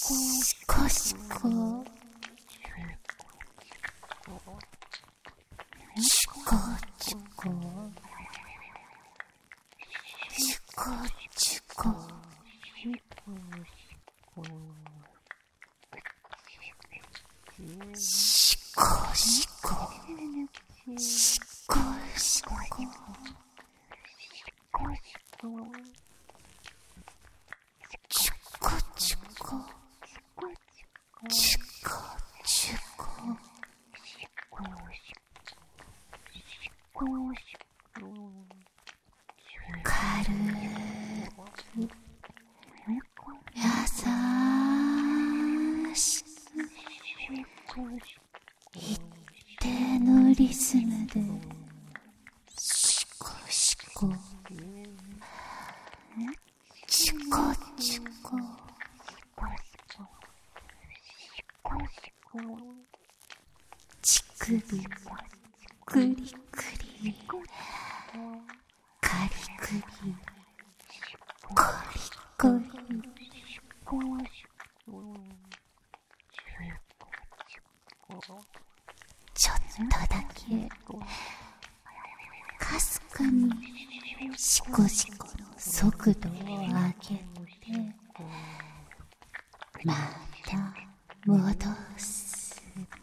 しこしこしこちこしこちこしこしこしこしこちこちこちこちこ軽く優しく一定のリズムでシコシコチコチコ乳首クリクリカリクリコリコリちょっとだけかすかにシコシコの速度を上げてまた戻す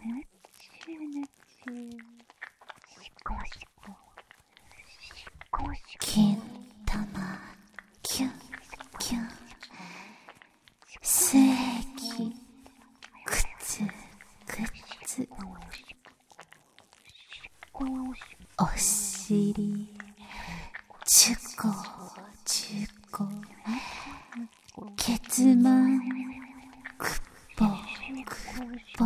金玉キュンキュン精液くつくつお尻チュコチュコケツマンクッポクッポ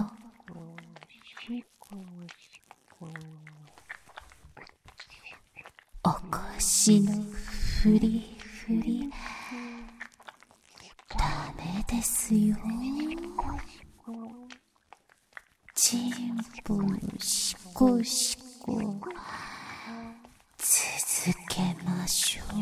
お腰のフリフリダメですよチンポのシコシコ続けましょう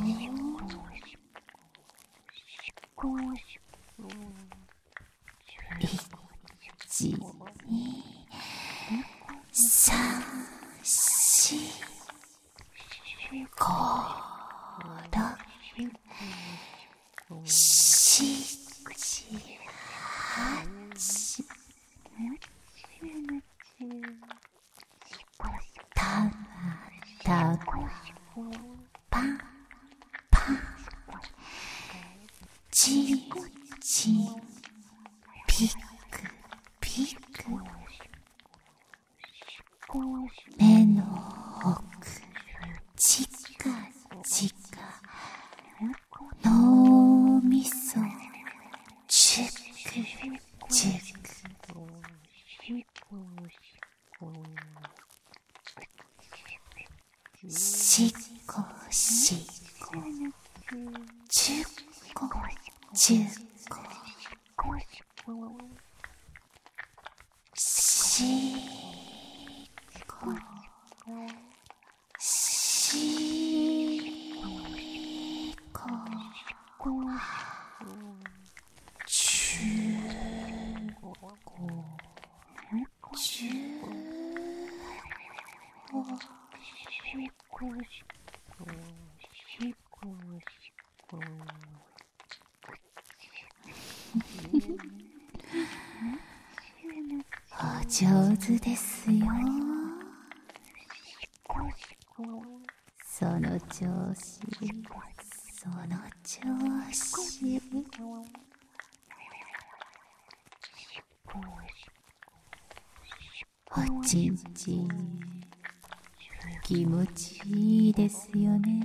1、2、3、4、5、6、7、8たまたまパンパンチンチンピクピク目の奥チカチカ脳みそチュクチュクシコシコチュコチュコシコシコチュコチュお上手ですよその調子その調子おちんちん気持ちいいですよね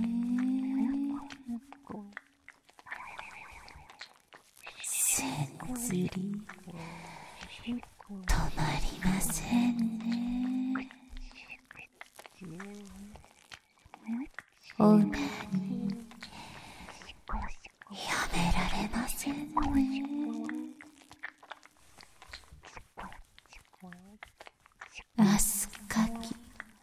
せんずり止まりませんねオナニーやめられませんねアスカキ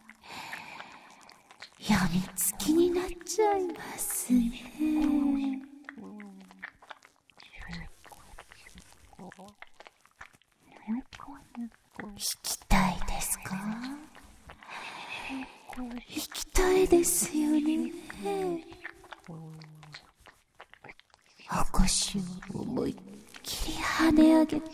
やみつきになっちゃいますねきたいですか？引きたいですよね。腰を思いっきり跳ね上げて、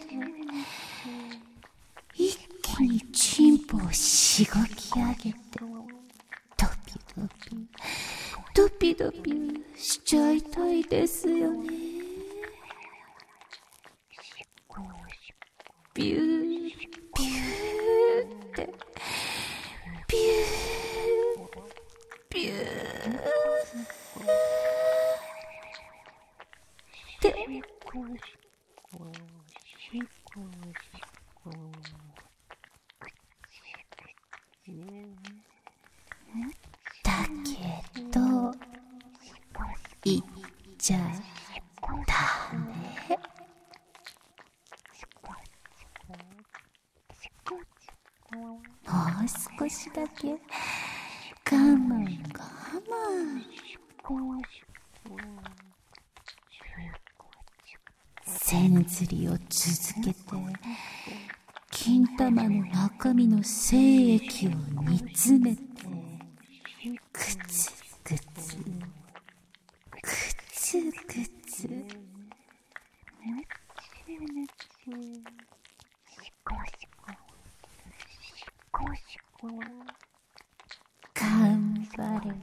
一気にチンポをしごき上げて、ドピドピしちゃいたいですよね。ビュービューってビュービューってだけど言っちゃダメ。もう少しだけ我慢。線ずりを続けて、金玉の中身の精液を煮詰めて、グツグツ頑張れ